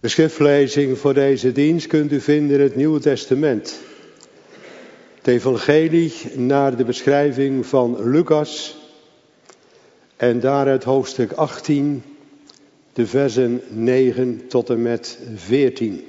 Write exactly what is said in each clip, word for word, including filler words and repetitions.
De schriftlezing voor deze dienst kunt u vinden in het Nieuwe Testament. Het evangelie naar de beschrijving van Lucas en daaruit hoofdstuk achttien, de versen negen tot en met veertien.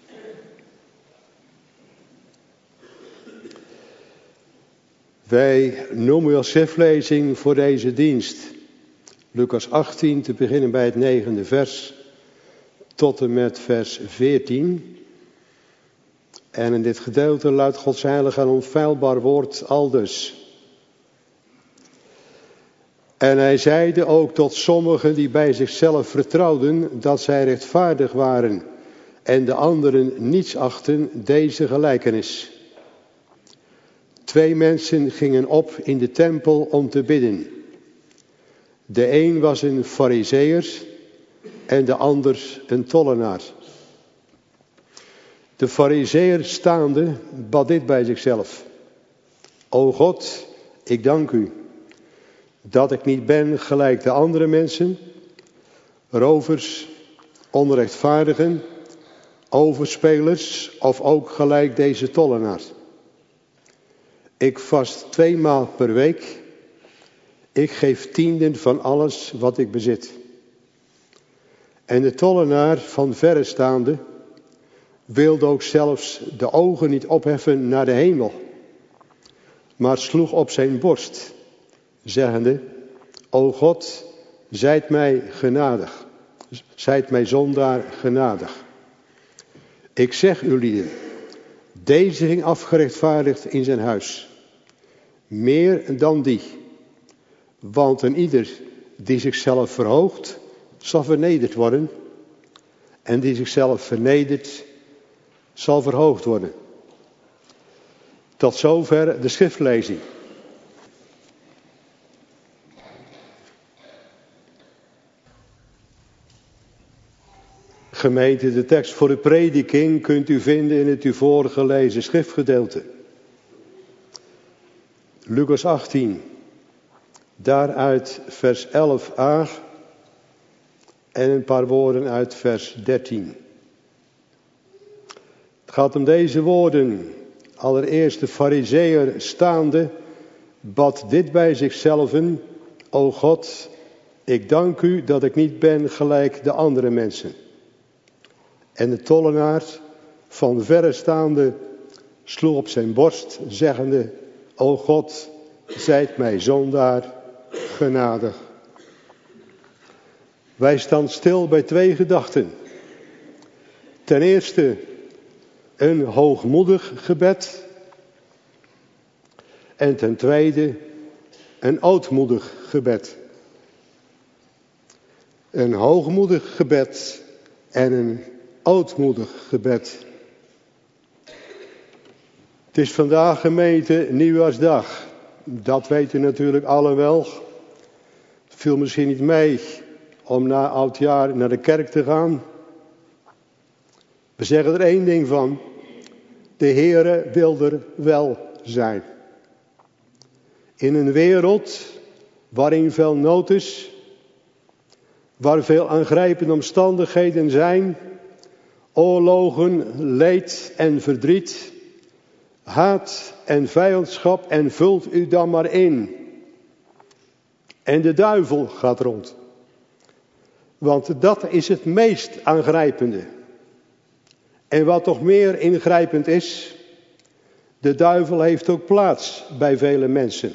Wij noemen als schriftlezing voor deze dienst Lucas achttien, te beginnen bij het negende vers, tot en met vers veertien. En in dit gedeelte luidt Gods heilig en onfeilbaar woord aldus. En hij zeide ook tot sommigen die bij zichzelf vertrouwden dat zij rechtvaardig waren en de anderen niets achten, deze gelijkenis. Twee mensen gingen op in de tempel om te bidden. De een was een Farizeeër en de ander een tollenaar. De Farizeeër staande bad dit bij zichzelf. O God, ik dank u dat ik niet ben gelijk de andere mensen, rovers, onrechtvaardigen, overspelers of ook gelijk deze tollenaar. Ik vast tweemaal per week. Ik geef tienden van alles wat ik bezit. En de tollenaar van verre staande wilde ook zelfs de ogen niet opheffen naar de hemel, maar sloeg op zijn borst, zeggende, O God, zijt mij genadig, zijt mij zondaar genadig. Ik zeg u lieden, deze ging afgerechtvaardigd in zijn huis, meer dan die, want een ieder die zichzelf verhoogt, zal vernederd worden, en die zichzelf vernedert, zal verhoogd worden. Tot zover de schriftlezing. Gemeente, de tekst voor de prediking kunt u vinden in het u voorgelezen schriftgedeelte. Lucas achttien, daaruit vers elf a en een paar woorden uit vers dertien. Het gaat om deze woorden. Allereerst de Farizeeër staande bad dit bij zichzelven. O God, ik dank u dat ik niet ben gelijk de andere mensen. En de tollenaar van verre staande sloeg op zijn borst, zeggende, O God, zijt mij zondaar genadig. Wij staan stil bij twee gedachten. Ten eerste een hoogmoedig gebed. En ten tweede een ootmoedig gebed. Een hoogmoedig gebed en een ootmoedig gebed. Het is vandaag, gemeente, nieuwjaarsdag. Dat weten natuurlijk allen wel. Het viel misschien niet mee om na oudjaar naar de kerk te gaan. We zeggen er één ding van. De Heere wil er wel zijn. In een wereld waarin veel nood is, waar veel aangrijpende omstandigheden zijn, oorlogen, leed en verdriet, haat en vijandschap, en vult u dan maar in. En de duivel gaat rond. Want dat is het meest aangrijpende. En wat toch meer ingrijpend is, de duivel heeft ook plaats bij vele mensen.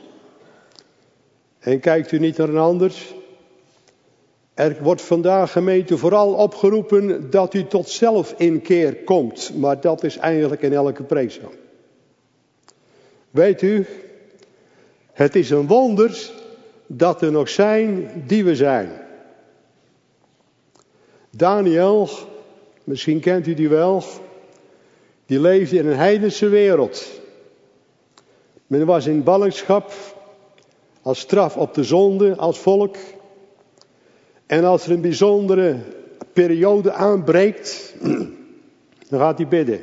En kijkt u niet naar een ander? Er wordt vandaag, gemeente, vooral opgeroepen dat u tot zelfinkeer komt. Maar dat is eigenlijk in elke preek zo. Weet u, het is een wonder dat er nog zijn die we zijn. Daniel, misschien kent u die wel, die leefde in een heidense wereld. Men was in ballingschap als straf op de zonde als volk. En als er een bijzondere periode aanbreekt, dan gaat hij bidden.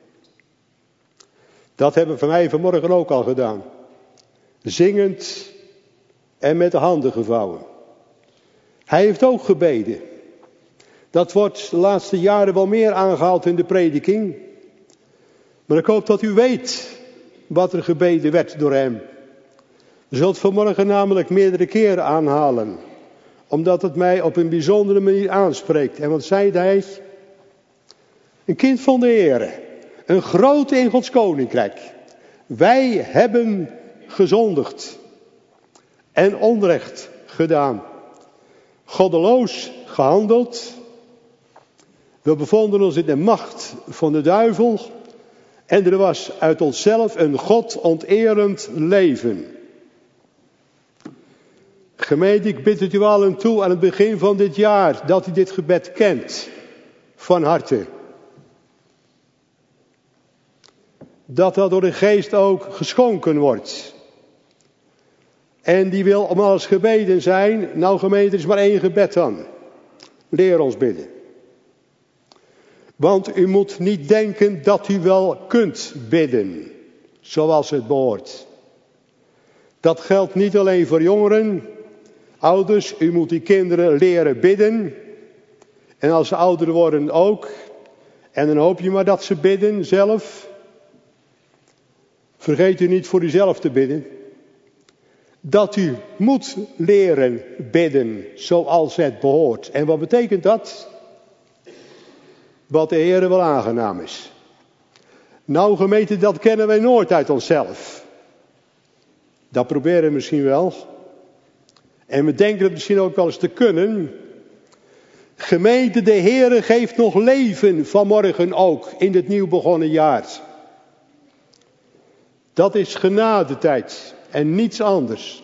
Dat hebben we van mij vanmorgen ook al gedaan. Zingend en met de handen gevouwen. Hij heeft ook gebeden. Dat wordt de laatste jaren wel meer aangehaald in de prediking. Maar ik hoop dat u weet wat er gebeden werd door hem. U zult vanmorgen namelijk meerdere keren aanhalen. Omdat het mij op een bijzondere manier aanspreekt. En wat zei hij? Een kind van de Heere. Een grote in Gods koninkrijk. Wij hebben gezondigd. En onrecht gedaan. Goddeloos gehandeld. We bevonden ons in de macht van de duivel. En er was uit onszelf een godonterend leven. Gemeente, ik bid het u allen toe aan het begin van dit jaar dat u dit gebed kent. Van harte. Dat dat door de geest ook geschonken wordt. En die wil om alles gebeden zijn. Nou gemeente, er is maar één gebed dan. Leer ons bidden. Want u moet niet denken dat u wel kunt bidden. Zoals het behoort. Dat geldt niet alleen voor jongeren. Ouders, u moet die kinderen leren bidden. En als ze ouder worden ook. En dan hoop je maar dat ze bidden zelf. Vergeet u niet voor uzelf te bidden. Dat u moet leren bidden zoals het behoort. En wat betekent dat? Wat de Heere wel aangenaam is. Nou gemeente, dat kennen wij nooit uit onszelf. Dat proberen we misschien wel. En we denken het misschien ook wel eens te kunnen. Gemeente, de Heere geeft nog leven vanmorgen ook in dit nieuw begonnen jaar. Dat is genadetijd en niets anders.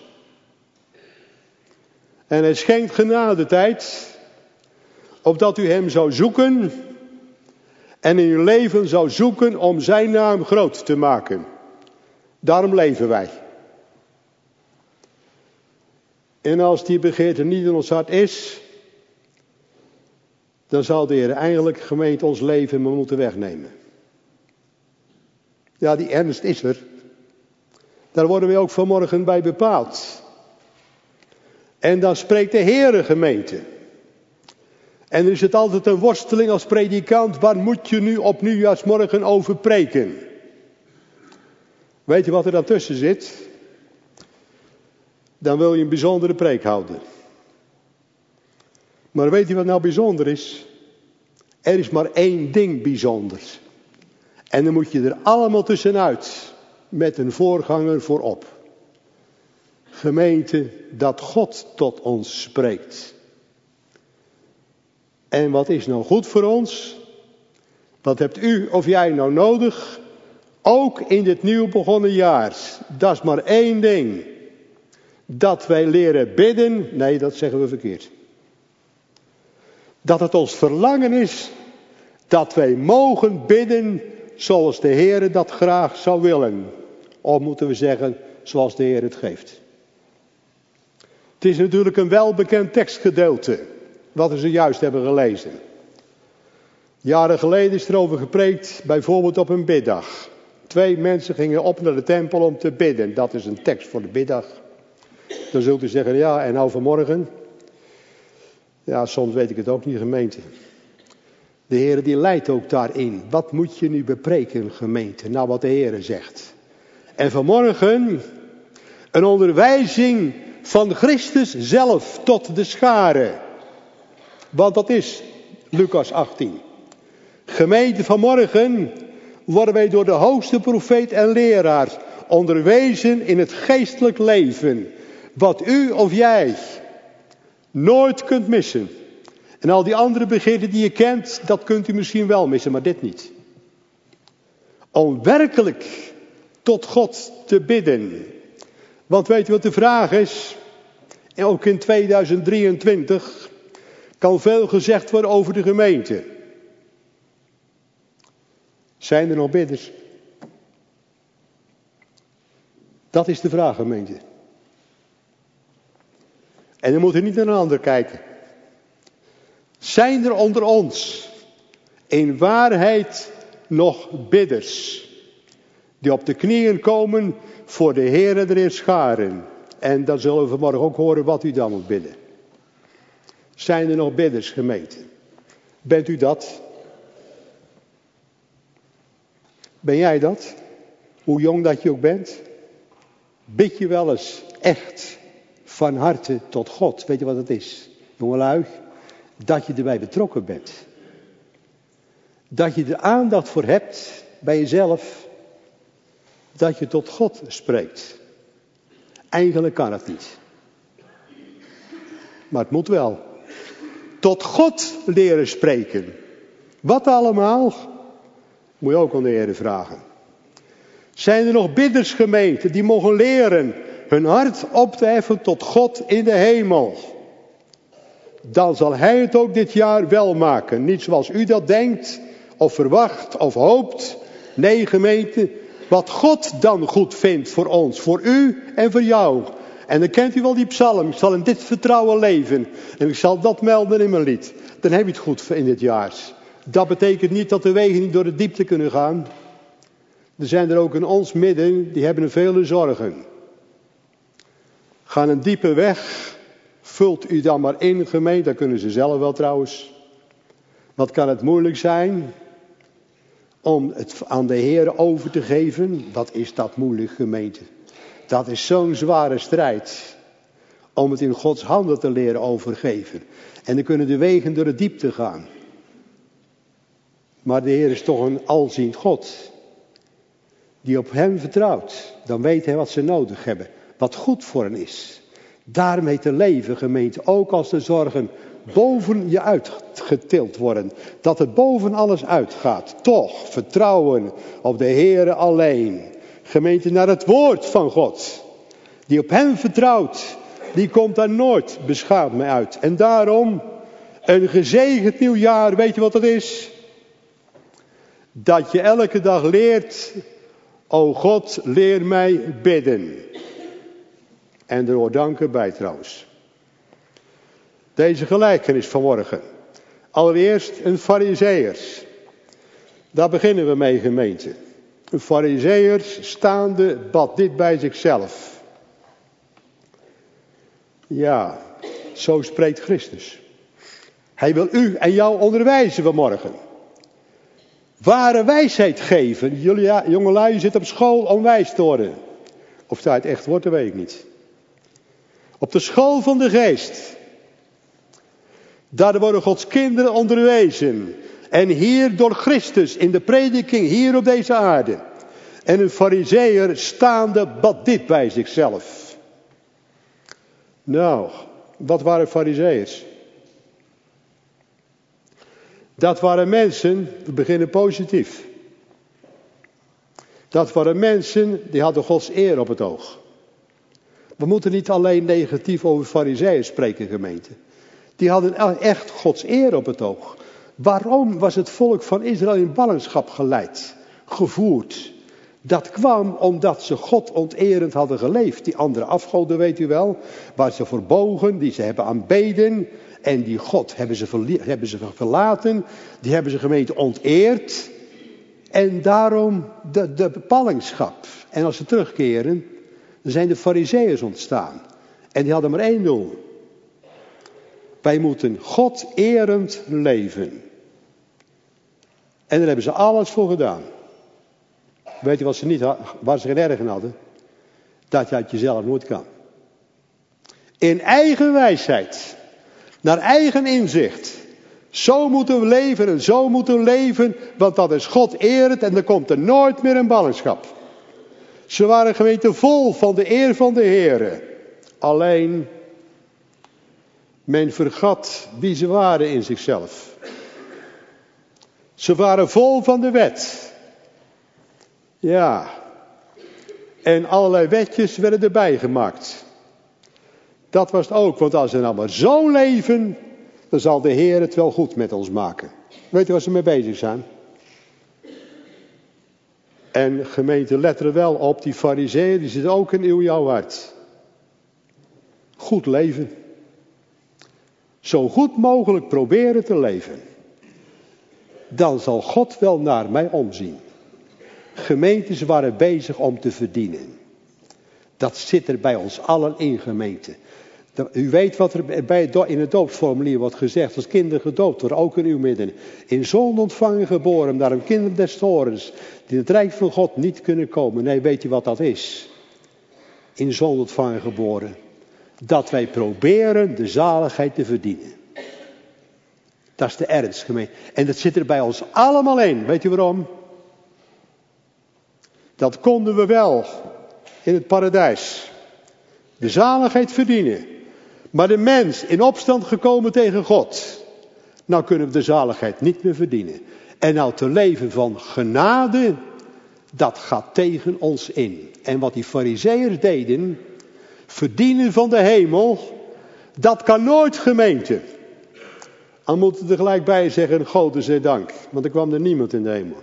En hij schenkt genadetijd, opdat u hem zou zoeken en in uw leven zou zoeken om zijn naam groot te maken. Daarom leven wij. En als die begeerte niet in ons hart is, dan zal de Heer eigenlijk gemeente ons leven maar moeten wegnemen. Ja, die ernst is er. Daar worden we ook vanmorgen bij bepaald. En dan spreekt de Heere gemeente. En er is het altijd een worsteling als predikant. Waar moet je nu op nieuwjaarsmorgen over preken? Weet je wat er dan tussen zit? Dan wil je een bijzondere preek houden. Maar weet je wat nou bijzonder is? Er is maar één ding bijzonder. En dan moet je er allemaal tussenuit. Met een voorganger voorop. Gemeente, dat God tot ons spreekt. En wat is nou goed voor ons? Wat hebt u of jij nou nodig? Ook in dit nieuw begonnen jaar. Dat is maar één ding. Dat wij leren bidden. Nee, dat zeggen we verkeerd. Dat het ons verlangen is. Dat wij mogen bidden zoals de Heer dat graag zou willen. Of moeten we zeggen, zoals de Heer het geeft. Het is natuurlijk een welbekend tekstgedeelte. Wat we zojuist hebben gelezen. Jaren geleden is er over gepreekt, bijvoorbeeld op een biddag. Twee mensen gingen op naar de tempel om te bidden. Dat is een tekst voor de biddag. Dan zult u zeggen, ja, en nou vanmorgen? Ja, soms weet ik het ook niet, gemeente. De Heer die leidt ook daarin. Wat moet je nu bepreken, gemeente? Nou, wat de Heer zegt. En vanmorgen een onderwijzing van Christus zelf tot de schare. Want dat is Lucas achttien. Gemeente, vanmorgen worden wij door de hoogste profeet en leraar onderwezen in het geestelijk leven. Wat u of jij nooit kunt missen. En al die andere begeerten die je kent, dat kunt u misschien wel missen, maar dit niet. Om werkelijk tot God te bidden. Want weet u wat de vraag is? En ook in tweeduizend drieëntwintig kan veel gezegd worden over de gemeente. Zijn er nog bidders? Dat is de vraag, gemeente. En dan moet u niet naar een ander kijken. Zijn er onder ons in waarheid nog bidders die op de knieën komen voor de Heer en er scharen? En dan zullen we vanmorgen ook horen wat u dan moet bidden. Zijn er nog bidders, gemeente? Bent u dat? Ben jij dat? Hoe jong dat je ook bent? Bid je wel eens echt van harte tot God? Weet je wat het is? Jongelui, dat je erbij betrokken bent. Dat je er aandacht voor hebt bij jezelf. Dat je tot God spreekt. Eigenlijk kan het niet. Maar het moet wel. Tot God leren spreken. Wat allemaal? Moet je ook aan de Heer vragen. Zijn er nog biddersgemeenten die mogen leren hun hart op te heffen tot God in de hemel? Dan zal Hij het ook dit jaar wel maken. Niet zoals u dat denkt, of verwacht, of hoopt. Nee, gemeente, wat God dan goed vindt voor ons, voor u en voor jou. En dan kent u wel die psalm. Ik zal in dit vertrouwen leven. En ik zal dat melden in mijn lied. Dan heb je het goed in dit jaar. Dat betekent niet dat de wegen niet door de diepte kunnen gaan. Er zijn er ook in ons midden, die hebben vele zorgen. Gaan een diepe weg. Vult u dan maar in, gemeente. Dat kunnen ze zelf wel trouwens. Wat kan het moeilijk zijn om het aan de Heer over te geven? Wat is dat moeilijk, gemeente? Dat is zo'n zware strijd. Om het in Gods handen te leren overgeven. En dan kunnen de wegen door de diepte gaan. Maar de Heer is toch een alziend God. Die op hem vertrouwt. Dan weet hij wat ze nodig hebben. Wat goed voor hen is. Daarmee te leven, gemeente. Ook als de zorgen boven je uitgetild worden. Dat het boven alles uitgaat. Toch vertrouwen op de Heer alleen. Gemeente, naar het woord van God. Die op hem vertrouwt. Die komt daar nooit beschaamd mee uit. En daarom een gezegend nieuwjaar. Weet je wat het is? Dat je elke dag leert. O God, leer mij bidden. En er hoort danken bij trouwens. Deze gelijkenis vanmorgen. Allereerst een Farizeeërs. Daar beginnen we mee, gemeente. Een Farizeeërs staande bad dit bij zichzelf. Ja, zo spreekt Christus. Hij wil u en jou onderwijzen vanmorgen. Ware wijsheid geven. Jullie ja, jongelui zitten op school om wijs te worden. Of dat het echt wordt, dat weet ik niet. Op de school van de geest. Daar worden Gods kinderen onderwezen. En hier door Christus in de prediking hier op deze aarde. En een Farizeeër staande bad dit bij zichzelf. Nou, wat waren Farizeeërs? Dat waren mensen, we beginnen positief. Dat waren mensen die hadden Gods eer op het oog. We moeten niet alleen negatief over Farizeeërs spreken, gemeente. Die hadden echt Gods eer op het oog. Waarom was het volk van Israël in ballingschap geleid, gevoerd? Dat kwam omdat ze God onterend hadden geleefd. Die andere afgoden, weet u wel, waar ze voor bogen, die ze hebben aanbeden. En die God hebben ze, verli- hebben ze verlaten. Die hebben ze gemeente onteerd. En daarom de, de ballingschap. En als ze terugkeren, dan zijn de Farizeeërs ontstaan. En die hadden maar één doel. Wij moeten God erend leven. En daar hebben ze alles voor gedaan. Weet je wat ze niet hadden, waar ze geen erg in hadden? Dat je uit jezelf nooit kan. In eigen wijsheid. Naar eigen inzicht. Zo moeten we leven en zo moeten we leven. Want dat is God erend en dan komt er nooit meer een ballingschap. Ze waren gemeente vol van de eer van de Heere. Alleen, men vergat wie ze waren in zichzelf. Ze waren vol van de wet. Ja. En allerlei wetjes werden erbij gemaakt. Dat was het ook, want als we nou maar zo leven, dan zal de Heer het wel goed met ons maken. Weet je waar ze mee bezig zijn? En gemeente, let er wel op, die Farizeeën, die zitten ook in uw jouw hart. Goed leven. Zo goed mogelijk proberen te leven. Dan zal God wel naar mij omzien. Gemeentes waren bezig om te verdienen. Dat zit er bij ons allen in, gemeente. U weet wat er bij, in het doopsformulier wordt gezegd. Als kinderen gedoopt worden, ook in uw midden. In zonde ontvangen geboren, daarom kinderen des torens. Die in het rijk van God niet kunnen komen. Nee, weet u wat dat is? In zonde ontvangen geboren. Dat wij proberen de zaligheid te verdienen. Dat is de ernst, gemeente. En dat zit er bij ons allemaal in. Weet u waarom? Dat konden we wel in het paradijs. De zaligheid verdienen. Maar de mens in opstand gekomen tegen God. Nou kunnen we de zaligheid niet meer verdienen. En nou te leven van genade, dat gaat tegen ons in. En wat die farizeeërs deden, verdienen van de hemel, dat kan nooit, gemeente. Dan moeten we er gelijk bij zeggen, God zij dank. Want er kwam er niemand in de hemel.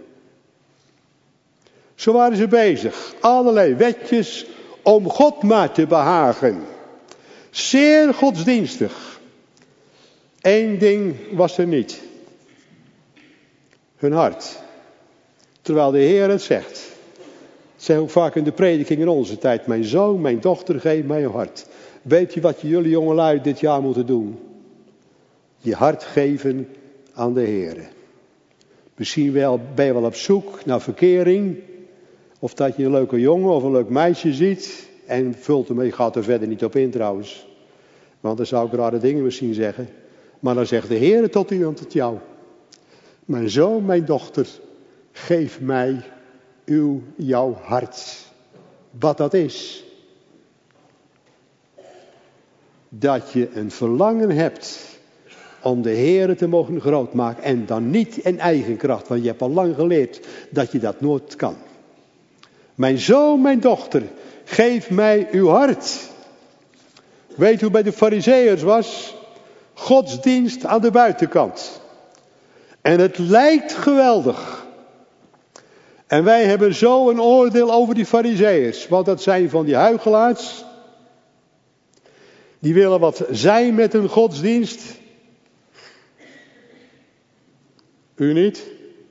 Zo waren ze bezig. Allerlei wetjes om God maar te behagen. Zeer godsdienstig. Eén ding was er niet. Hun hart. Terwijl de Heer het zegt. Het zegt ook vaak in de prediking in onze tijd. Mijn zoon, mijn dochter, geef mij uw hart. Weet je wat jullie jongelui dit jaar moeten doen? Je hart geven aan de Heer. Misschien wel, ben je wel op zoek naar verkering. Of dat je een leuke jongen of een leuk meisje ziet. En vult ermee, gaat er verder niet op in trouwens. Want dan zou ik rare dingen misschien zeggen. Maar dan zegt de Heer tot u en tot jou. Mijn zoon, mijn dochter, geef mij uw, jouw hart. Wat dat is. Dat je een verlangen hebt om de Heer te mogen groot maken. En dan niet in eigen kracht. Want je hebt al lang geleerd dat je dat nooit kan. Mijn zoon, mijn dochter, geef mij uw hart. Weet u hoe bij de farizeeërs was? Godsdienst aan de buitenkant. En het lijkt geweldig. En wij hebben zo een oordeel over die farizeeërs. Want dat zijn van die huichelaars. Die willen wat zijn met hun godsdienst. U niet?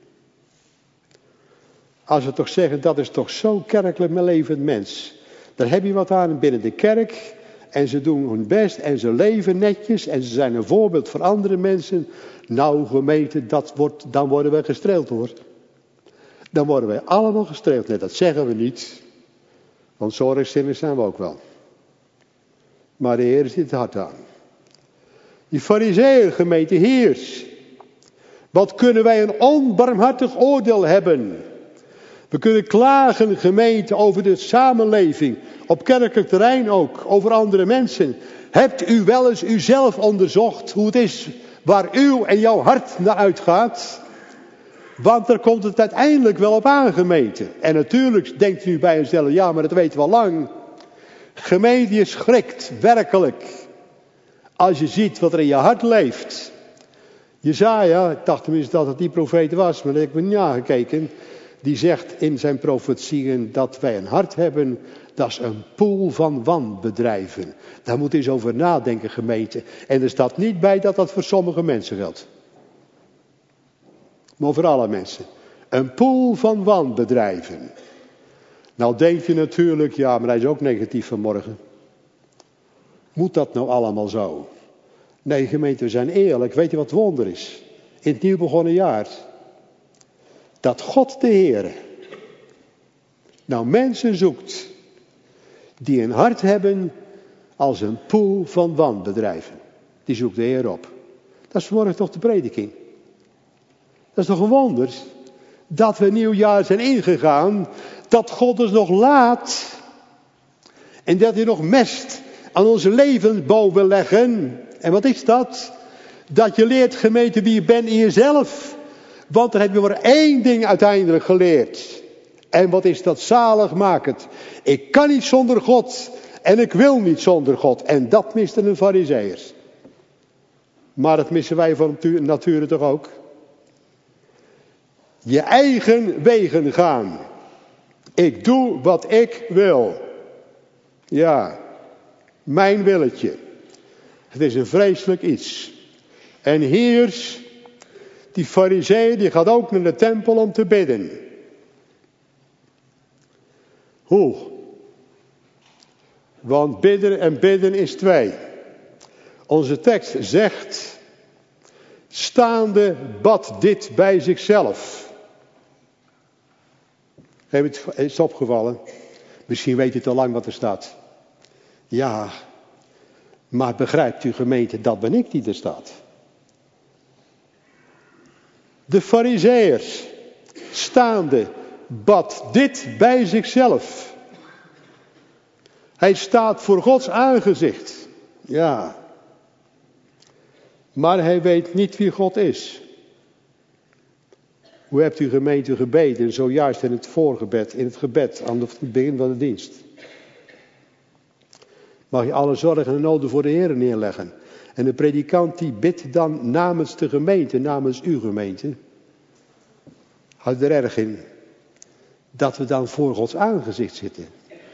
Als we toch zeggen, dat is toch zo'n kerkelijk levend mens. Daar heb je wat aan binnen de kerk. En ze doen hun best en ze leven netjes. En ze zijn een voorbeeld voor andere mensen. Nou gemeente, dat wordt, dan worden we gestreeld hoor. Dan worden wij allemaal gestreeld. Nee, dat zeggen we niet. Want zorgzinnig zijn we ook wel. Maar de Heer zit het hard aan. Die farizeeër gemeente, heers. Wat kunnen wij een onbarmhartig oordeel hebben. We kunnen klagen, gemeente, over de samenleving. Op kerkelijk terrein ook. Over andere mensen. Hebt u wel eens uzelf onderzocht hoe het is waar uw en jouw hart naar uitgaat? Want daar komt het uiteindelijk wel op aan, gemeente. En natuurlijk denkt u nu bij uzelf, ja, maar dat weten we al lang. Gemeente, je schrikt, werkelijk. Als je ziet wat er in je hart leeft. Jesaja, ik dacht tenminste dat het die profeet was, maar dat heb ik me niet aangekeken. Die zegt in zijn profetieën dat wij een hart hebben, dat is een poel van wanbedrijven. Daar moet je eens over nadenken, gemeente. En er staat niet bij dat dat voor sommige mensen geldt. Maar voor alle mensen. Een poel van wanbedrijven. Nou denk je natuurlijk, ja, maar hij is ook negatief vanmorgen. Moet dat nou allemaal zo? Nee, gemeente, we zijn eerlijk. Weet je wat het wonder is? In het nieuw begonnen jaar. Dat God de Heer nou mensen zoekt die een hart hebben als een poel van wanbedrijven. Die zoekt de Heer op. Dat is vanmorgen toch de prediking. Dat is toch een wonder dat we een nieuw jaar zijn ingegaan. Dat God ons nog laat. En dat hij nog mest aan onze levensboom wil leggen. En wat is dat? Dat je leert, gemeente, wie je bent in jezelf. Want dan heb je maar één ding uiteindelijk geleerd. En wat is dat? Zaligmakend. Ik kan niet zonder God. En ik wil niet zonder God. En dat misten een farizeeërs. Maar dat missen wij van nature toch ook. Je eigen wegen gaan. Ik doe wat ik wil. Ja, mijn willetje. Het is een vreselijk iets. En hier, die farizeeër, die gaat ook naar de tempel om te bidden. Hoe? Want bidden en bidden is twee. Onze tekst zegt, staande bad dit bij zichzelf. Heeft het is opgevallen? Misschien weet u het al lang wat er staat. Ja, maar begrijpt u gemeente, dat ben ik die er staat. De Farizeeërs, staande, bad dit bij zichzelf. Hij staat voor Gods aangezicht. Ja. Maar hij weet niet wie God is. Hoe hebt u gemeente gebeden, zojuist in het voorgebed, in het gebed, aan het begin van de dienst? Mag je alle zorgen en noden voor de Heer neerleggen. En de predikant die bidt dan namens de gemeente, namens uw gemeente. Houd er erg in dat we dan voor Gods aangezicht zitten.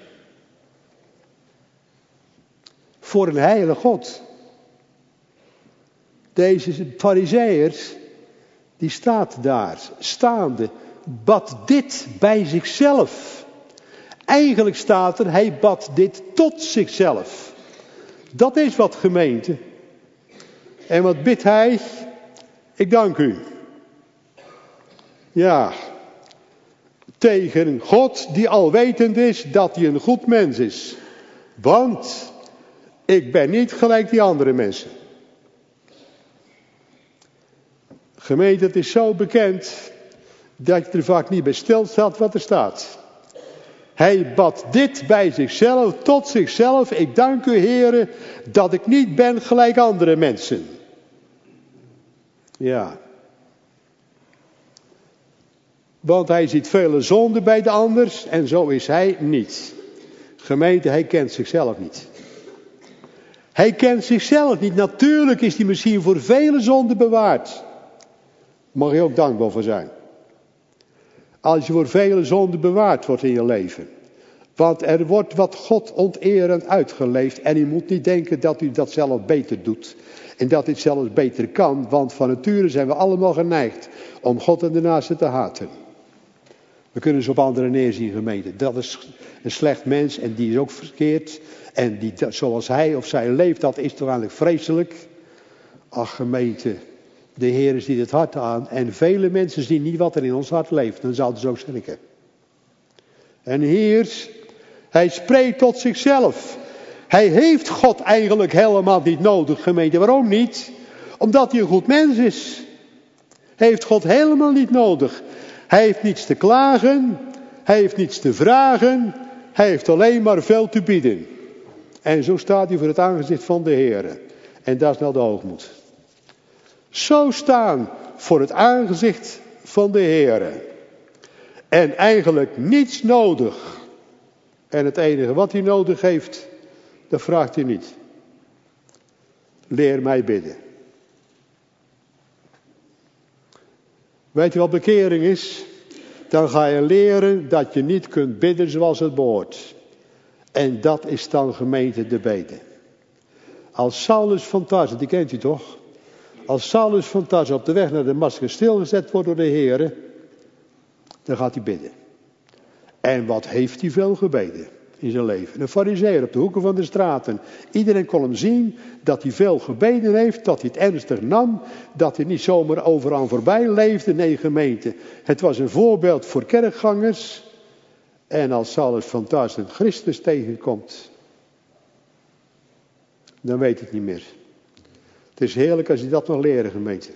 Voor een heilige God. Deze Farizeeërs, die staat daar, staande, bad dit bij zichzelf. Eigenlijk staat er, hij bad dit tot zichzelf. Dat is wat gemeente. En wat bidt hij? Ik dank u. Ja, tegen God die alwetend is dat hij een goed mens is. Want ik ben niet gelijk die andere mensen. Gemeente, het is zo bekend dat je er vaak niet bij stilstaat wat er staat. Hij bad dit bij zichzelf, tot zichzelf. Ik dank u, Heere, dat ik niet ben gelijk andere mensen. Ja. Want hij ziet vele zonden bij de anders en zo is hij niet. Gemeente, hij kent zichzelf niet. Hij kent zichzelf niet. Natuurlijk is hij misschien voor vele zonden bewaard. Mag je ook dankbaar voor zijn. Als je voor vele zonden bewaard wordt in je leven. Want er wordt wat God onterend uitgeleefd. En u moet niet denken dat u dat zelf beter doet. En dat u het zelfs beter kan. Want van nature zijn we allemaal geneigd om God en de naaste te haten. We kunnen ze op anderen neerzien, gemeente. Dat is een slecht mens en die is ook verkeerd. En die, zoals hij of zij leeft, dat is toch eigenlijk vreselijk. Ach, gemeente. De Heer ziet het hart aan. En vele mensen zien niet wat er in ons hart leeft. Dan zouden ze ook schrikken. En hier, hij spreekt tot zichzelf. Hij heeft God eigenlijk helemaal niet nodig, gemeente. Waarom niet? Omdat hij een goed mens is. Hij heeft God helemaal niet nodig. Hij heeft niets te klagen. Hij heeft niets te vragen. Hij heeft alleen maar veel te bieden. En zo staat hij voor het aangezicht van de Heer. En dat is nou de hoogmoed. Zo staan voor het aangezicht van de Heer. En eigenlijk niets nodig. En het enige wat hij nodig heeft, dat vraagt hij niet. Leer mij bidden. Weet je wat bekering is? Dan ga je leren dat je niet kunt bidden zoals het behoort. En dat is dan gemeente de bede. Als Saulus van Tarsus, die kent u toch? Als Saulus van Tarsus op de weg naar Damascus stilgezet wordt door de Heer, dan gaat hij bidden. En wat heeft hij veel gebeden in zijn leven? Een Farizeeër op de hoeken van de straten. Iedereen kon hem zien dat hij veel gebeden heeft, dat hij het ernstig nam, dat hij niet zomaar overal voorbij leefde. Nee, gemeente, het was een voorbeeld voor kerkgangers. En als Saulus van Tarsus Christus tegenkomt, dan weet het niet meer. Het is heerlijk als je dat nog leren, gemeente.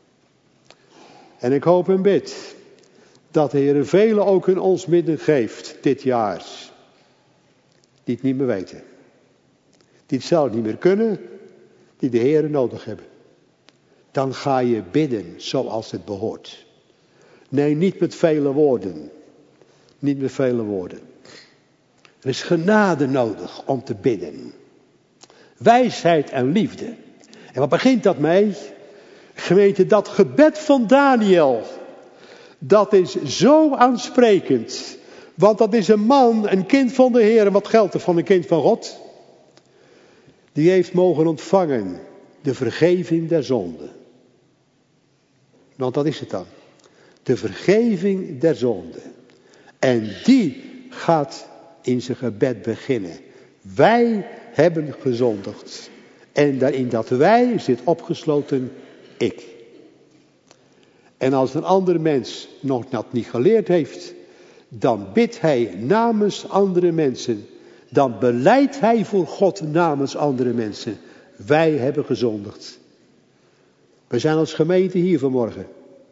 En ik hoop en bid dat de Heer velen ook in ons midden geeft dit jaar. Die het niet meer weten. Die het zelf niet meer kunnen. Die de Heer nodig hebben. Dan ga je bidden zoals het behoort. Nee, niet met vele woorden. Niet met vele woorden. Er is genade nodig om te bidden. Wijsheid en liefde. En wat begint dat mee? Gemeente, dat gebed van Daniel. Dat is zo aansprekend. Want dat is een man, een kind van de Heer. En wat geldt er van een kind van God? Die heeft mogen ontvangen de vergeving der zonden. Want dat is het dan. De vergeving der zonden. En die gaat in zijn gebed beginnen. Wij hebben gezondigd. En daarin dat wij zit opgesloten ik. En als een andere mens nog dat niet geleerd heeft, dan bidt hij namens andere mensen. Dan belijdt hij voor God namens andere mensen. Wij hebben gezondigd. We zijn als gemeente hier vanmorgen.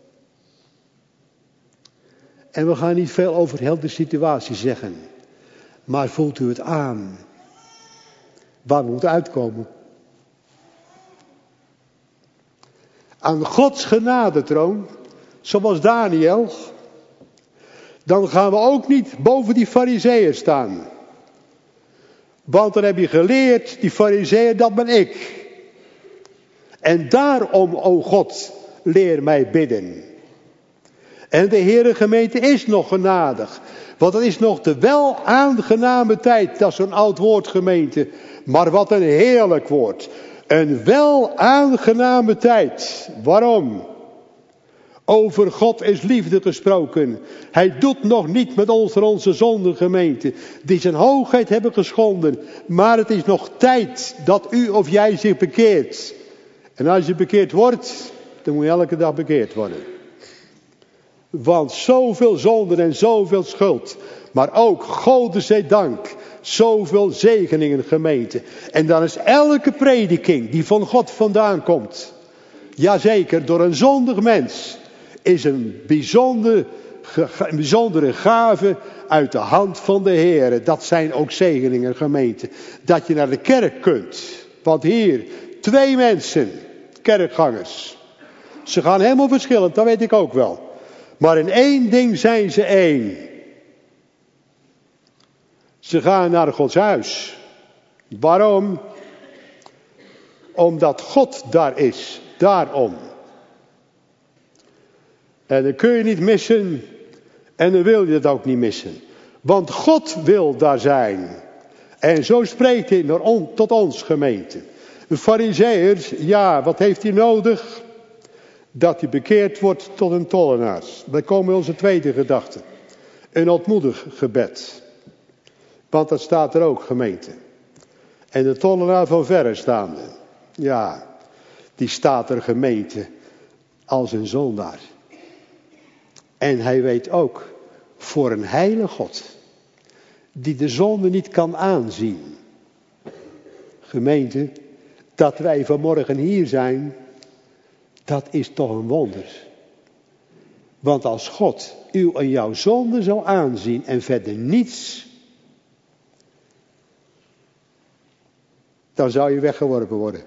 En we gaan niet veel over heel de situatie zeggen. Maar voelt u het aan? Waar we moeten uitkomen? Aan Gods genadetroon, zoals Daniel. Dan gaan we ook niet boven die farizeeën staan. Want dan heb je geleerd, die farizeeën, dat ben ik. En daarom, o God, leer mij bidden. En de Heere gemeente is nog genadig. Want het is nog de wel aangename tijd. Dat is zo'n oud woord, gemeente. Maar wat een heerlijk woord. Een wel aangename tijd. Waarom? Over God is liefde gesproken. Hij doet nog niet met ons voor onze zonde, gemeente. Die zijn hoogheid hebben geschonden. Maar het is nog tijd dat u of jij zich bekeert. En als je bekeerd wordt, dan moet je elke dag bekeerd worden. Want zoveel zonden en zoveel schuld. Maar ook, Gode zij dank, zoveel zegeningen, gemeente. En dan is elke prediking die van God vandaan komt. Jazeker, door een zondig mens. Is een bijzondere, een bijzondere gave uit de hand van de Heer. Dat zijn ook zegeningen, gemeente. Dat je naar de kerk kunt. Want hier, twee mensen, kerkgangers. Ze gaan helemaal verschillend, dat weet ik ook wel. Maar in één ding zijn ze één. Ze gaan naar Gods huis. Waarom? Omdat God daar is. Daarom. En dat kun je niet missen. En dan wil je het ook niet missen. Want God wil daar zijn. En zo spreekt hij naar on, tot ons, gemeente. De farizeeërs, ja, wat heeft hij nodig? Dat hij bekeerd wordt tot een tollenaar. Dan komen we onze tweede gedachte. Een ootmoedig gebed. Want dat staat er ook, gemeente. En de tollenaar van verre staande. Ja, die staat er, gemeente, als een zondaar. En hij weet ook, voor een heilige God, die de zonde niet kan aanzien. Gemeente, dat wij vanmorgen hier zijn, dat is toch een wonder. Want als God u en jouw zonde zou aanzien en verder niets, dan zou je weggeworpen worden.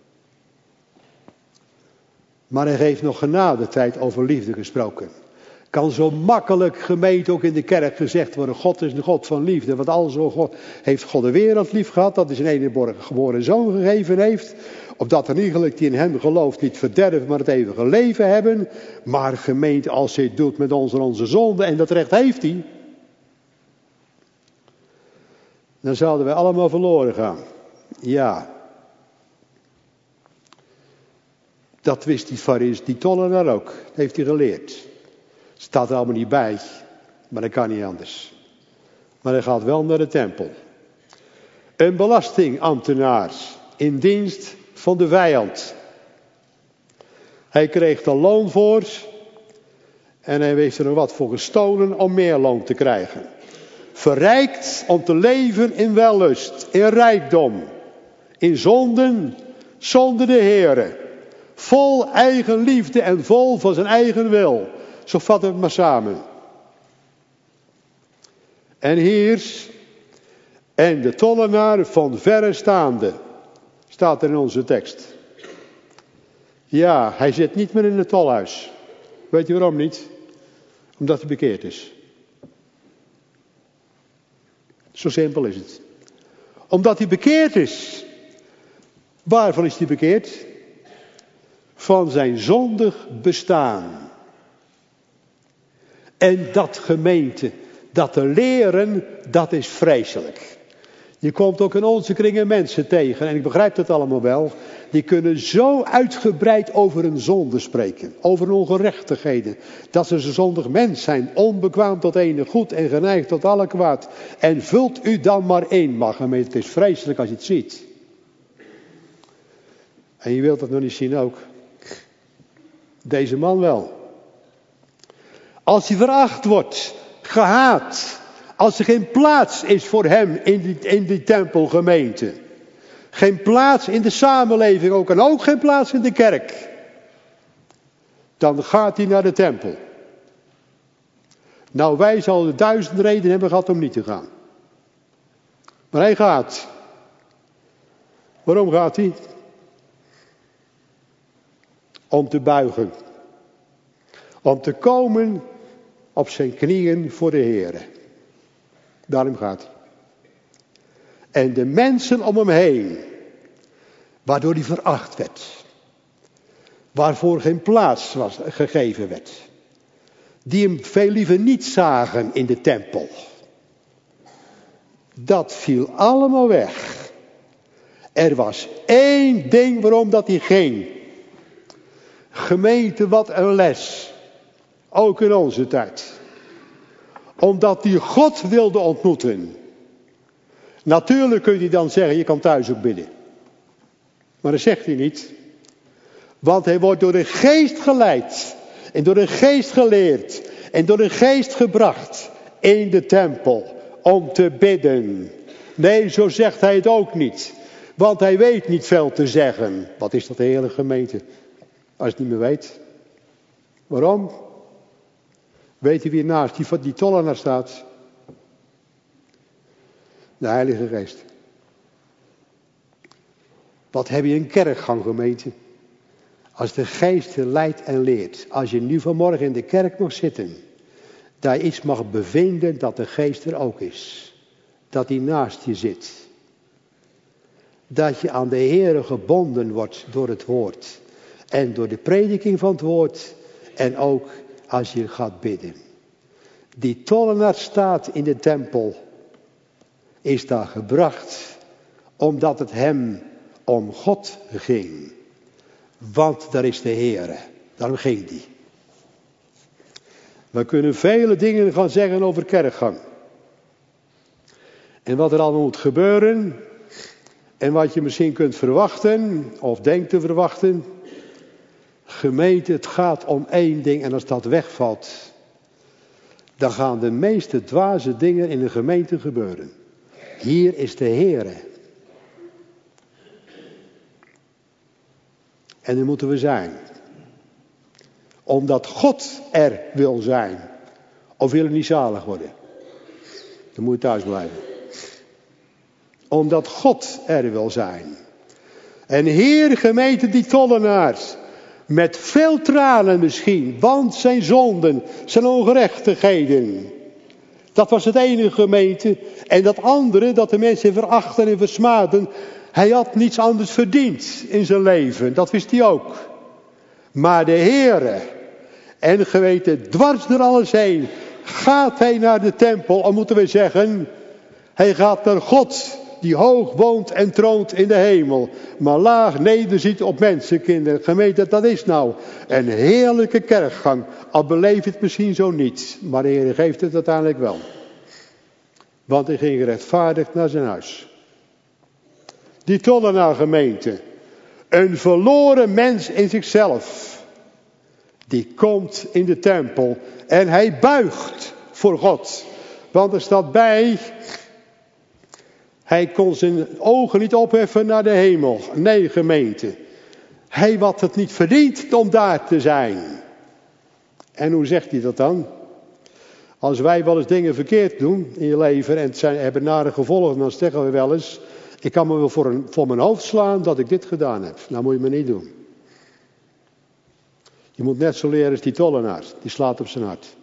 Maar hij heeft nog genadetijd over liefde gesproken. Kan zo makkelijk, gemeente, ook in de kerk gezegd worden. God is een God van liefde. Want al zo God, heeft God de wereld lief gehad. Dat hij zijn enige geboren zoon gegeven heeft. Opdat er iegelijk die in hem gelooft niet verderven, maar het eeuwige leven hebben. Maar gemeente, als hij het doet met ons en onze zonde. En dat recht heeft hij. Dan zouden wij allemaal verloren gaan. Ja. Dat wist die farizeeër, die tollenaar ook. Dat heeft hij geleerd. Staat er allemaal niet bij. Maar dat kan niet anders. Maar hij gaat wel naar de tempel. Een belastingambtenaar in dienst van de vijand. Hij kreeg er loon voor. En hij heeft er nog wat voor gestolen om meer loon te krijgen. Verrijkt om te leven in wellust, in rijkdom. In zonden, zonder de Heere. Vol eigen liefde en vol van zijn eigen wil. Zo vatten we het maar samen. En hier, en de tollenaar van verre staande, staat er in onze tekst. Ja, hij zit niet meer in het tolhuis. Weet je waarom niet? Omdat hij bekeerd is. Zo simpel is het. Omdat hij bekeerd is. Waarvan is hij bekeerd? Van zijn zondig bestaan. En dat, gemeente, dat te leren, dat is vreselijk. Je komt ook in onze kringen mensen tegen, en ik begrijp dat allemaal wel. Die kunnen zo uitgebreid over hun zonde spreken. Over hun ongerechtigheden. Dat ze een zondig mens zijn. Onbekwaam tot enig goed en geneigd tot alle kwaad. En vult u dan maar in, maar gemeente, het is vreselijk als je het ziet. En je wilt dat nog niet zien ook. Deze man wel. Als hij veracht wordt, gehaat. Als er geen plaats is voor hem in die, in die tempelgemeente. Geen plaats in de samenleving ook. En ook geen plaats in de kerk. Dan gaat hij naar de tempel. Nou, wij zouden duizend redenen hebben gehad om niet te gaan. Maar hij gaat. Waarom gaat hij? Om te buigen. Om te komen op zijn knieën voor de Heere. Daarom gaat hij. En de mensen om hem heen, waardoor hij veracht werd. Waarvoor geen plaats was, gegeven werd. Die hem veel liever niet zagen in de tempel. Dat viel allemaal weg. Er was één ding waarom dat hij ging. Gemeente, wat een les. Ook in onze tijd. Omdat hij God wilde ontmoeten. Natuurlijk kun je dan zeggen, je kan thuis ook bidden. Maar dat zegt hij niet. Want hij wordt door de geest geleid. En door de geest geleerd. En door de geest gebracht. In de tempel. Om te bidden. Nee, zo zegt hij het ook niet. Want hij weet niet veel te zeggen. Wat is dat een hele gemeente? Als je het niet meer weet. Waarom? Weet je wie naast die, die tollenaar staat? De Heilige Geest. Wat heb je een kerkgang, gemeente? Als de Geest je leidt en leert. Als je nu vanmorgen in de kerk mag zitten. Daar iets mag bevinden dat de Geest er ook is. Dat hij naast je zit. Dat je aan de Heere gebonden wordt door het woord. En door de prediking van het woord. En ook als je gaat bidden. Die tollenaar staat in de tempel. Is daar gebracht. Omdat het hem om God ging. Want daar is de Heere. Daarom ging die. We kunnen vele dingen gaan zeggen over kerkgang. En wat er allemaal moet gebeuren. En wat je misschien kunt verwachten. Of denkt te verwachten. Gemeente, het gaat om één ding. En als dat wegvalt. Dan gaan de meeste dwaze dingen in de gemeente gebeuren. Hier is de Heere. En daar moeten we zijn. Omdat God er wil zijn. Of wil niet zalig worden. Dan moet je thuis blijven. Omdat God er wil zijn. En hier gemeente die tollenaars. Met veel tranen misschien. Want zijn zonden. Zijn ongerechtigheden. Dat was het enige gemeente. En dat andere dat de mensen verachten en versmaden. Hij had niets anders verdiend in zijn leven. Dat wist hij ook. Maar de Heere. En geweten dwars door alles heen. Gaat hij naar de tempel. Of moeten we zeggen. Hij gaat naar God. Die hoog woont en troont in de hemel. Maar laag nederziet op mensenkinderen. Gemeente, dat is nou een heerlijke kerkgang. Al beleef je het misschien zo niet. Maar de Heer geeft het uiteindelijk wel. Want hij ging gerechtvaardigd naar zijn huis. Die tollenaar gemeente. Een verloren mens in zichzelf. Die komt in de tempel. En hij buigt voor God. Want er staat bij. Hij kon zijn ogen niet opheffen naar de hemel. Nee, gemeente. Hij had het niet verdiend om daar te zijn. En hoe zegt hij dat dan? Als wij wel eens dingen verkeerd doen in je leven. En het zijn, hebben nare gevolgen. Dan zeggen we wel eens. Ik kan me wel voor, een, voor mijn hoofd slaan dat ik dit gedaan heb. Nou moet je me niet doen. Je moet net zo leren als die tollenaar. Die slaat op zijn hart.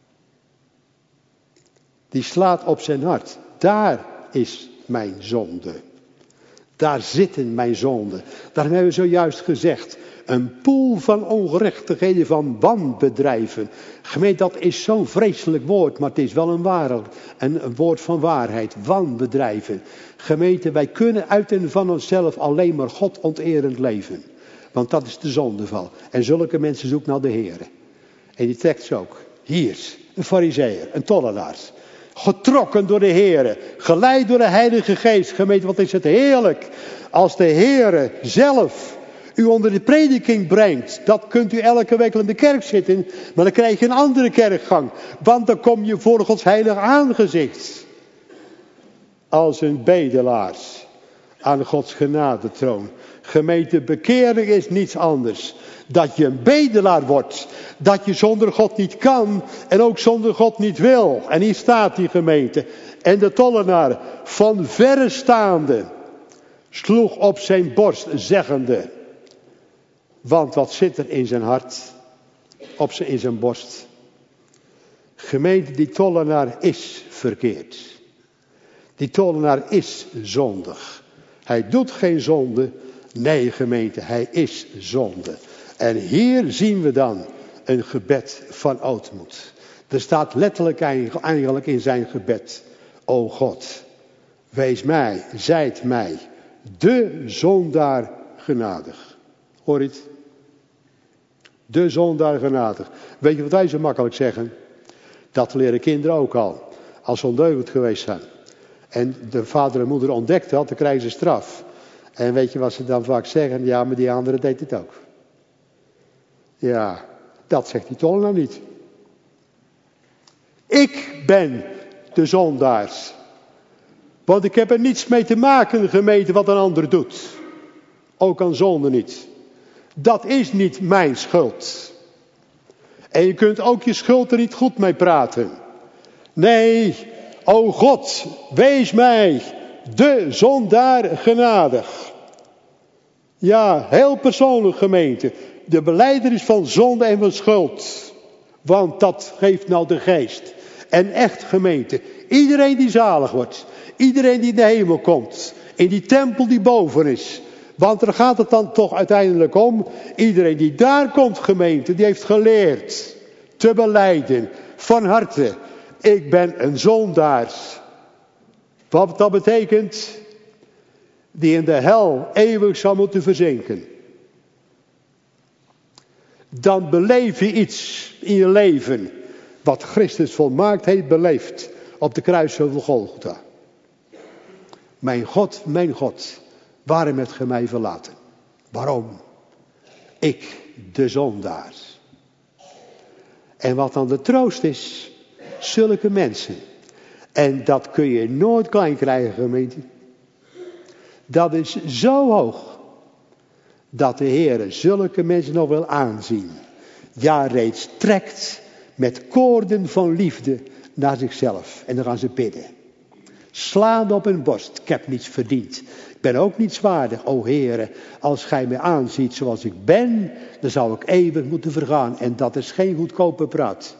Die slaat op zijn hart. Daar is mijn zonde. Daar zitten mijn zonden. Daarom hebben we zojuist gezegd. Een poel van ongerechtigheden, van wanbedrijven. Gemeente, dat is zo'n vreselijk woord. Maar het is wel een, ware, een, een woord van waarheid. Wanbedrijven. Gemeente, wij kunnen uit en van onszelf alleen maar God onterend leven. Want dat is de zondeval. En zulke mensen zoeken naar de Heer. En die trekt ze ook. Hier, een farizeeër, een tollenaar. Getrokken door de Heer. Geleid door de Heilige Geest. Gemeente, wat is het heerlijk. Als de Heer zelf u onder de prediking brengt, dat kunt u elke week in de kerk zitten, maar dan krijg je een andere kerkgang. Want dan kom je voor Gods heilig aangezicht. Als een bedelaar aan Gods genadetroon. Gemeente, bekering is niets anders. Dat je een bedelaar wordt. Dat je zonder God niet kan en ook zonder God niet wil. En hier staat die gemeente. En de tollenaar van verre staande sloeg op zijn borst zeggende. Want wat zit er in zijn hart? Op zijn, in zijn borst. Gemeente, die tollenaar is verkeerd. Die tollenaar is zondig. Hij doet geen zonde. Nee, gemeente, hij is zonde. En hier zien we dan een gebed van ootmoed. Er staat letterlijk eigenlijk in zijn gebed. O God, wees mij, zijt mij, de zondaar genadig. Hoor je het? De zondaar genadig. Weet je wat wij zo makkelijk zeggen? Dat leren kinderen ook al. Als ze ondeugend geweest zijn. En de vader en moeder ontdekt dat, dan krijgen ze straf. En weet je wat ze dan vaak zeggen? Ja, maar die andere deed het ook. Ja, dat zegt die tollenaar niet. Ik ben de zondaars. Want ik heb er niets mee te maken, gemeente, wat een ander doet. Ook aan zonde niet. Dat is niet mijn schuld. En je kunt ook je schuld er niet goed mee praten. Nee, o God, wees mij, de zondaar genadig. Ja, heel persoonlijk, gemeente. De belijdenis van zonde en van schuld. Want dat geeft nou de geest. En echt, gemeente, iedereen die zalig wordt. Iedereen die in de hemel komt. In die tempel die boven is. Want er gaat het dan toch uiteindelijk om. Iedereen die daar komt, gemeente, die heeft geleerd te belijden. Van harte. Ik ben een zondaar. Wat dat betekent? Die in de hel eeuwig zal moeten verzinken. Dan beleef je iets in je leven. Wat Christus volmaakt heeft beleefd. Op de kruis van Golgotha. Mijn God, mijn God. Waarom hebt ge mij verlaten? Waarom? Ik, de zondaar. En wat dan de troost is. Zulke mensen. En dat kun je nooit klein krijgen, gemeente. Dat is zo hoog. Dat de Heer zulke mensen nog wil aanzien. Ja, reeds trekt met koorden van liefde naar zichzelf. En dan gaan ze bidden. Slaande op hun borst. Ik heb niets verdiend. Ik ben ook niets waardig. O Heere, als gij mij aanziet zoals ik ben, dan zou ik eeuwig moeten vergaan. En dat is geen goedkope praat.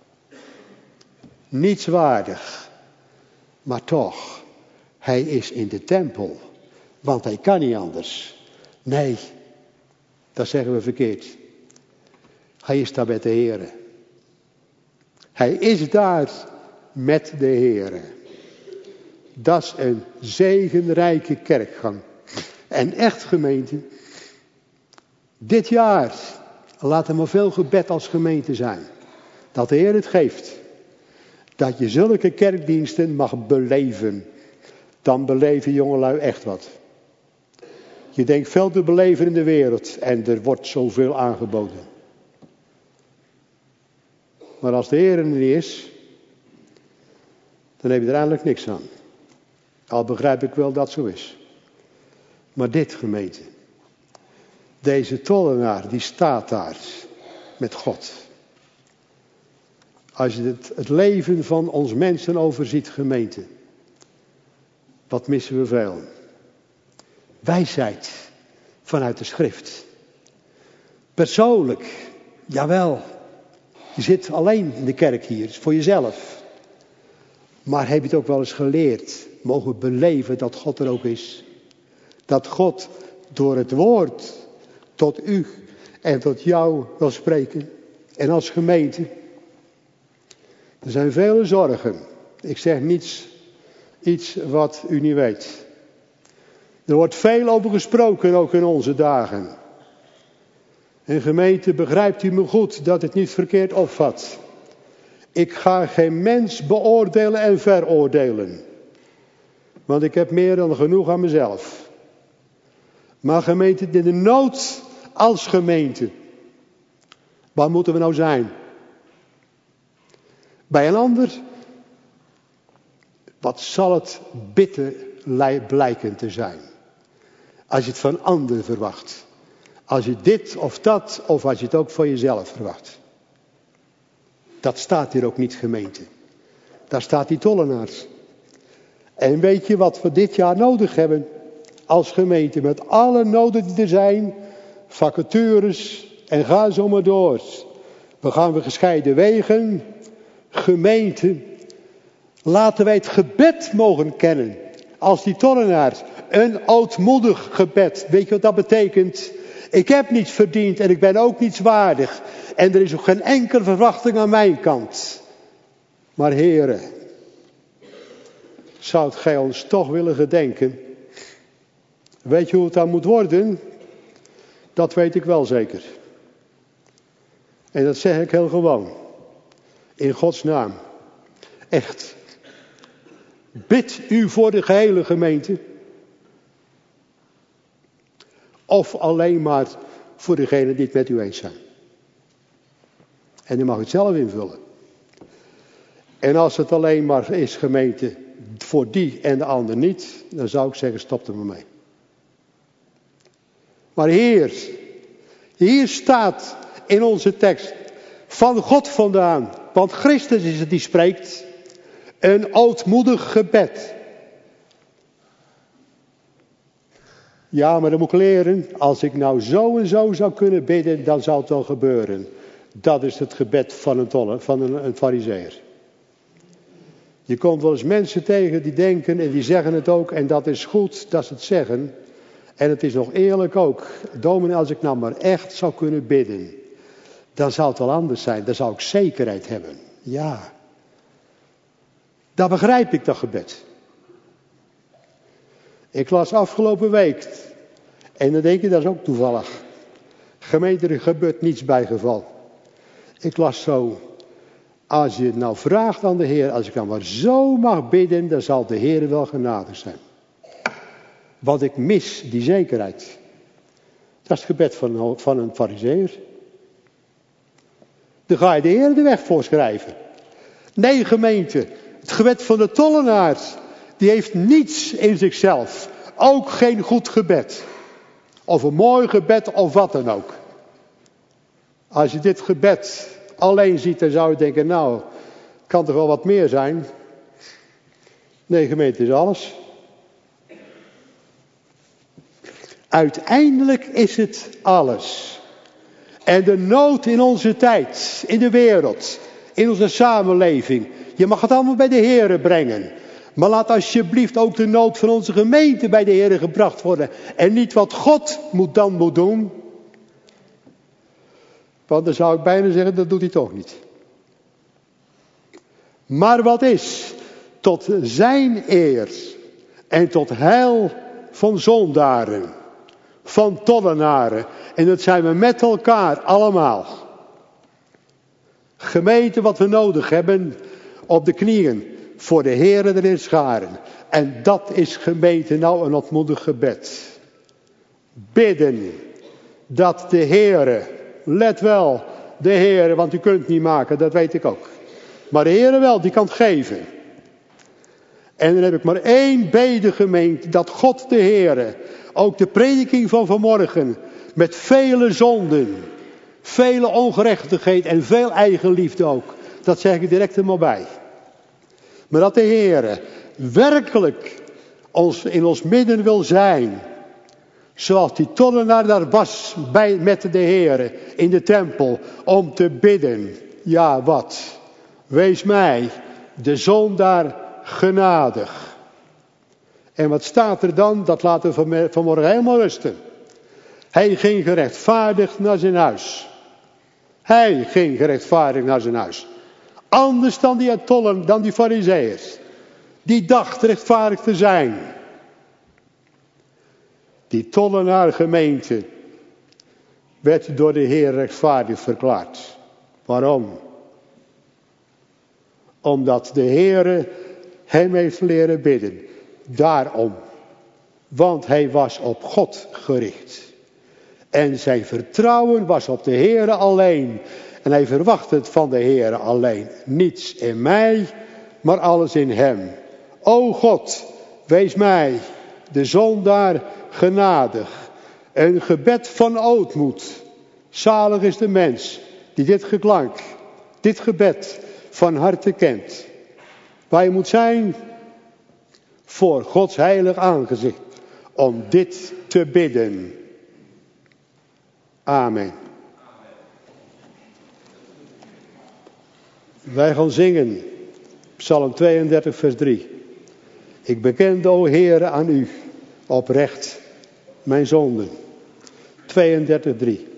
Niets waardig. Maar toch, hij is in de tempel. Want hij kan niet anders. Nee, dat zeggen we verkeerd. Hij is daar met de Heere. Hij is daar met de Heere. Dat is een zegenrijke kerkgang. En echt, gemeente. Dit jaar, laat er maar veel gebed als gemeente zijn. Dat de Heer het geeft. Dat je zulke kerkdiensten mag beleven. Dan beleven jongelui echt wat. Je denkt veel te beleven in de wereld. En er wordt zoveel aangeboden. Maar als de Heer er niet is. Dan heb je er eigenlijk niks aan. Al begrijp ik wel dat zo is. Maar dit, gemeente. Deze tollenaar die staat daar. Met God. Als je het, het leven van ons mensen overziet, gemeente. Wat missen we veel. Wijsheid vanuit de schrift. Persoonlijk, jawel. Je zit alleen in de kerk hier, het is voor jezelf. Maar heb je het ook wel eens geleerd, mogen beleven dat God er ook is. Dat God door het woord tot u en tot jou wil spreken. En als gemeente. Er zijn vele zorgen. Ik zeg niets, iets wat u niet weet. Er wordt veel over gesproken, ook in onze dagen. En gemeente, begrijpt u me goed dat het niet verkeerd opvat. Ik ga geen mens beoordelen en veroordelen. Want ik heb meer dan genoeg aan mezelf. Maar gemeente, in de nood als gemeente. Waar moeten we nou zijn? Bij een ander? Wat zal het bitter blijken te zijn? Als je het van anderen verwacht. Als je dit of dat, of als je het ook van jezelf verwacht. Dat staat hier ook niet, gemeente. Daar staat die tollenaars. En weet je wat we dit jaar nodig hebben? Als gemeente, met alle noden die er zijn. Vacatures en ga zo maar door. We gaan weer gescheiden wegen. Gemeente. Laten wij het gebed mogen kennen. Als die tollenaars. Een ootmoedig gebed. Weet je wat dat betekent? Ik heb niets verdiend en ik ben ook niets waardig. En er is ook geen enkele verwachting aan mijn kant. Maar Heere, zou gij ons toch willen gedenken? Weet je hoe het dan moet worden? Dat weet ik wel zeker. En dat zeg ik heel gewoon. In Gods naam. Echt. Bid u voor de gehele gemeente. Of alleen maar voor degenen die het met u eens zijn. En u mag het zelf invullen. En als het alleen maar is, gemeente, voor die en de ander niet, dan zou ik zeggen, stop er maar mee. Maar Heer, hier staat in onze tekst, van God vandaan, want Christus is het die spreekt, een ootmoedig gebed. Ja, maar dan moet ik leren, als ik nou zo en zo zou kunnen bidden, dan zou het wel gebeuren. Dat is het gebed van een tolle, van een, een farizeer. Je komt wel eens mensen tegen die denken en die zeggen het ook. En dat is goed dat ze het zeggen. En het is nog eerlijk ook. Dominee, als ik nou maar echt zou kunnen bidden. Dan zou het wel anders zijn. Dan zou ik zekerheid hebben. Ja. Dan begrijp ik dat gebed. Ik las afgelopen week. En dan denk je, dat is ook toevallig. Gemeente, er gebeurt niets bij geval. Ik las zo. Als je het nou vraagt aan de Heer, als ik dan maar zo mag bidden, dan zal de Heer wel genadig zijn. Wat ik mis, die zekerheid. Dat is het gebed van, van een farizeer. Dan ga je de Heer de weg voorschrijven. Nee, gemeente, het gebed van de tollenaars, die heeft niets in zichzelf. Ook geen goed gebed. Of een mooi gebed of wat dan ook. Als je dit gebed alleen ziet, dan zou je denken, nou, het kan toch wel wat meer zijn. Nee, gemeente, is alles. Uiteindelijk is het alles. En de nood in onze tijd, in de wereld, in onze samenleving. Je mag het allemaal bij de Heere brengen. Maar laat alsjeblieft ook de nood van onze gemeente bij de Heere gebracht worden. En niet wat God moet dan moet doen. Want dan zou ik bijna zeggen, dat doet hij toch niet. Maar wat is tot zijn eer en tot heil van zondaren, van tollenaren. En dat zijn we met elkaar allemaal. Gemeente, wat we nodig hebben, op de knieën voor de Heere erin scharen. En dat is, gemeente, nou een ontmoedig gebed. Bidden dat de Heere, let wel, de Heere, want u kunt het niet maken, dat weet ik ook. Maar de Heere wel, die kan het geven. En dan heb ik maar één bede, gemeente, dat God de Heere, ook de prediking van vanmorgen, met vele zonden, vele ongerechtigheid en veel eigenliefde ook, dat zeg ik direct er maar bij. Maar dat de Heere werkelijk ons in ons midden wil zijn. Zoals die tollenaar daar was bij, met de Heere in de tempel om te bidden. Ja, wat? Wees mij, de zondaar, genadig. En wat staat er dan? Dat laten we vanmorgen helemaal rusten. Hij ging gerechtvaardigd naar zijn huis. Hij ging gerechtvaardigd naar zijn huis. Anders dan die tollen, dan die farizeeërs. Die dacht rechtvaardig te zijn. Die tollenaar, gemeente, werd door de Heer rechtvaardig verklaard. Waarom? Omdat de Heere hem heeft leren bidden. Daarom. Want hij was op God gericht. En zijn vertrouwen was op de Heere alleen. En hij verwacht het van de Heere alleen. Niets in mij, maar alles in hem. O God, wees mij, de zondaar, genadig. Een gebed van ootmoed. Zalig is de mens die dit geklank, dit gebed van harte kent. Waar je moet zijn voor Gods heilig aangezicht. Om dit te bidden. Amen. Wij gaan zingen. Psalm tweeëndertig vers drie. Ik bekende, o Heere, aan u oprecht mijn zonden. tweeëndertig drie.